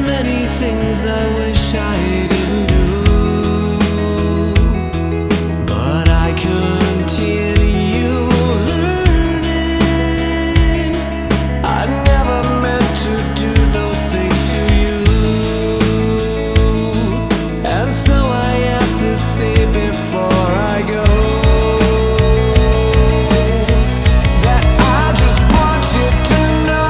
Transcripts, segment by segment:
many things I wish I didn't do, but I continue learning. I never meant to do those things to you, and so I have to say before I go that I just want you to know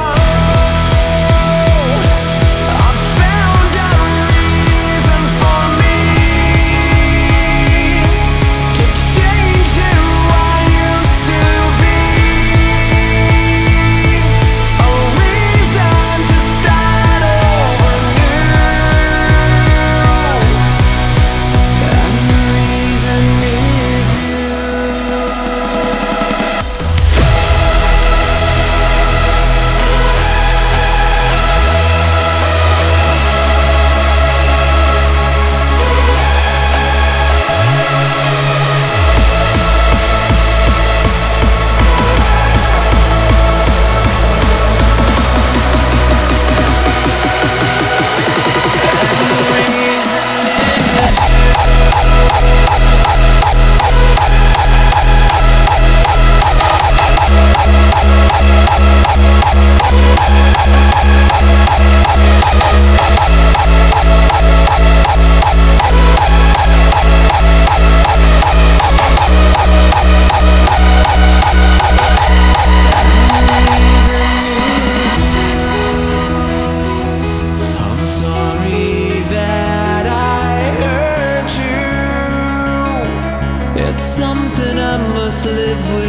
I've found a reason for me to change who I used to be, a reason to start over new, and the reason is you. I'm sorry that I hurt you. It's something I must live with.